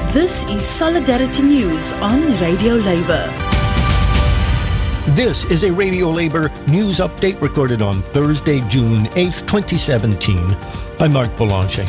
This is Solidarity News on Radio Labour. This is a Radio Labour news update recorded on Thursday, June 8th, 2017. I'm Mark Boulanger.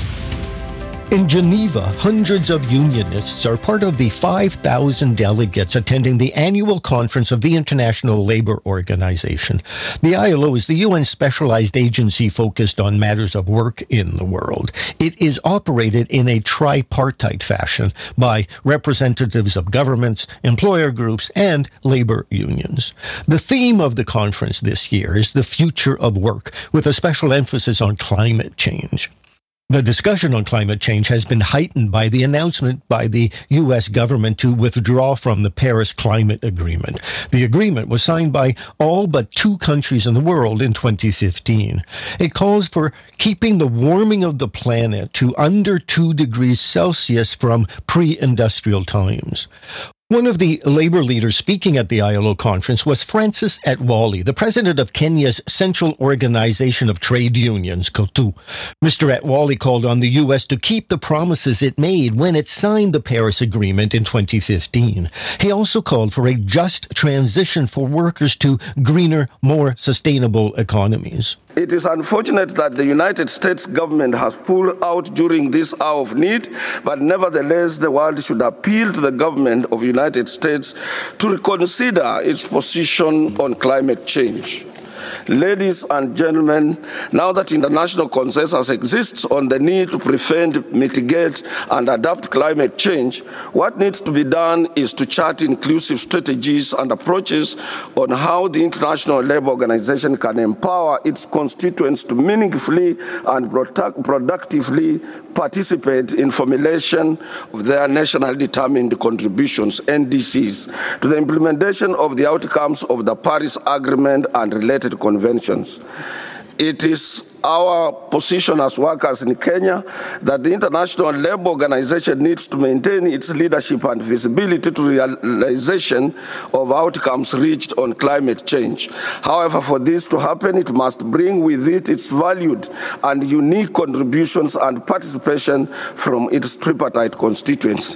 In Geneva, hundreds of unionists are part of the 5,000 delegates attending the annual conference of the International Labour Organization. The ILO is the UN specialized agency focused on matters of work in the world. It is operated in a tripartite fashion by representatives of governments, employer groups, and labour unions. The theme of the conference this year is the future of work, with a special emphasis on climate change. The discussion on climate change has been heightened by the announcement by the U.S. government to withdraw from the Paris Climate Agreement. The agreement was signed by all but 2 countries in the world in 2015. It calls for keeping the warming of the planet to under 2 degrees Celsius from pre-industrial times. One of the labour leaders speaking at the ILO conference was Francis Atwoli, the president of Kenya's Central Organization of Trade Unions, KOTU. Mr. Atwoli called on the U.S. to keep the promises it made when it signed the Paris Agreement in 2015. He also called for a just transition for workers to greener, more sustainable economies. It is unfortunate that the United States government has pulled out during this hour of need, but nevertheless the world should appeal to the government of the United States to reconsider its position on climate change. Ladies and gentlemen, now that international consensus exists on the need to prevent, mitigate, and adapt climate change, what needs to be done is to chart inclusive strategies and approaches on how the International Labour Organization can empower its constituents to meaningfully and productively participate in formulation of their nationally determined contributions, NDCs, to the implementation of the outcomes of the Paris Agreement and related conventions. It is our position as workers in Kenya that the International Labour Organization needs to maintain its leadership and visibility to realization of outcomes reached on climate change. However, for this to happen, it must bring with it its valued and unique contributions and participation from its tripartite constituents.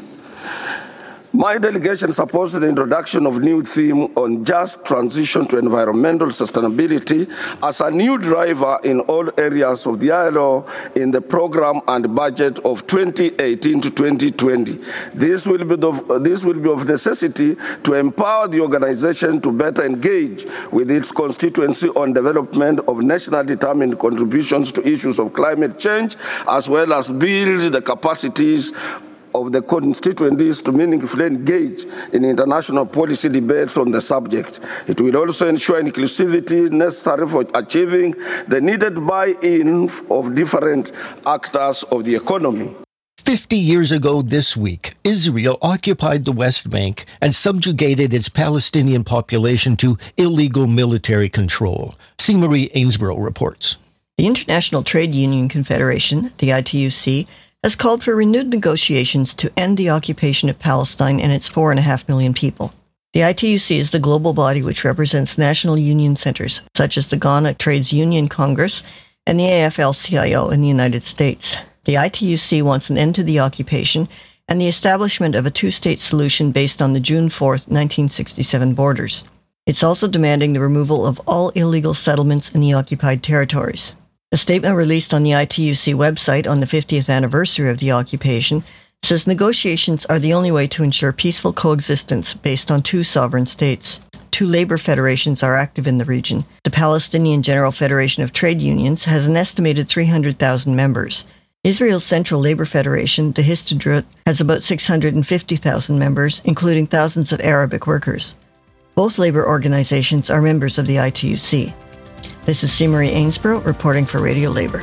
My delegation supports the introduction of new theme on just transition to environmental sustainability as a new driver in all areas of the ILO in the program and budget of 2018 to 2020. This will be of necessity to empower the organization to better engage with its constituency on development of nationally determined contributions to issues of climate change, as well as build the capacities of the constituencies to meaningfully engage in international policy debates on the subject. It will also ensure inclusivity necessary for achieving the needed buy-in of different actors of the economy. 50 years ago this week, Israel occupied the West Bank and subjugated its Palestinian population to illegal military control. C. Marie Ainsborough reports. The International Trade Union Confederation, the ITUC, has called for renewed negotiations to end the occupation of Palestine and its 4.5 million people. The ITUC is the global body which represents national union centers, such as the Ghana Trades Union Congress and the AFL-CIO in the United States. The ITUC wants an end to the occupation and the establishment of a 2-state solution based on the June 4, 1967 borders. It's also demanding the removal of all illegal settlements in the occupied territories. A statement released on the ITUC website on the 50th anniversary of the occupation says negotiations are the only way to ensure peaceful coexistence based on 2 sovereign states. 2 labor federations are active in the region. The Palestinian General Federation of Trade Unions has an estimated 300,000 members. Israel's Central Labor Federation, the Histadrut, has about 650,000 members, including thousands of Arabic workers. Both labor organizations are members of the ITUC. This is C. Marie Ainsborough reporting for Radio Labour.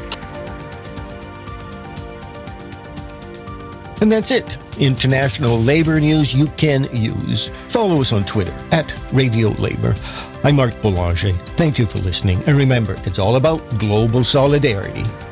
And that's it. International labor news you can use. Follow us on Twitter @Radio Labour. I'm Mark Boulanger. Thank you for listening. And remember, it's all about global solidarity.